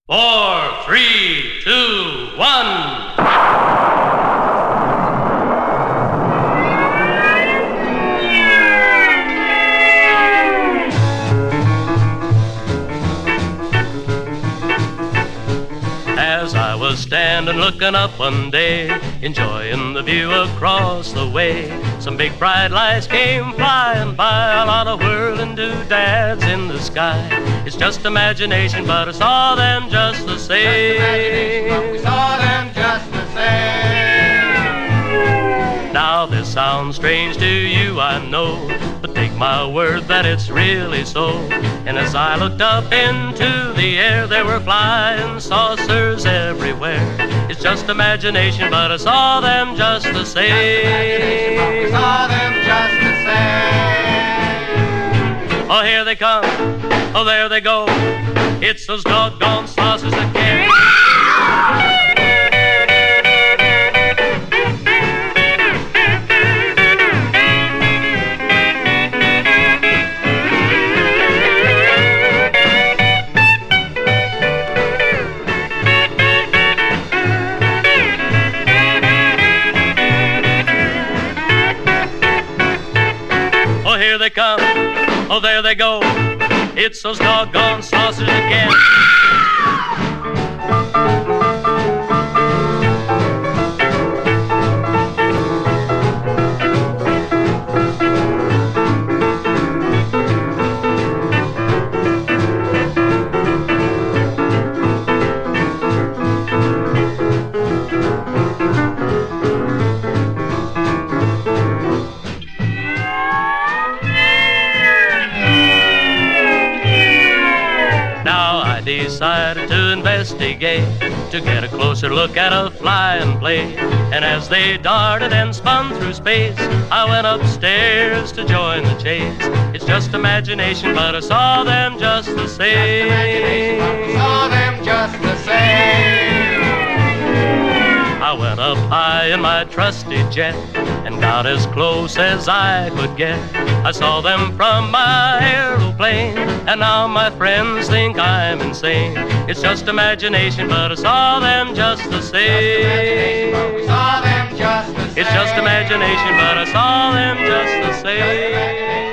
Four, three, two, one. As I was standing looking up one day, enjoying the view across the way, some big bright lights came flying by, a lot of whirling doodads in the sky. It's just imagination, but I saw them just the same. Just imagination, but we saw them just the same. Now this sounds strange to you, I know, but take my word that it's really so. And as I looked up into the air, there were flying saucers everywhere. It's just imagination, but I saw them just the same. We saw them just the same. Oh, here they come. Oh, there they go. It's those doggone saucers again. Oh, here they come. Oh, there they go. It's those doggone saucers again. Decided to investigate, to get a closer look at a flying plane. And as they darted and spun through space, I went upstairs to join the chase. It's just imagination, but I saw them just the same. Just imagination, but we saw them just the same. I went up high in my trusty jet and got as close as I could get. I saw them from my aeroplane, and now my friends think I'm insane. It's just imagination, but I saw them just the same. We saw them just the same. It's just imagination, but I saw them just the same.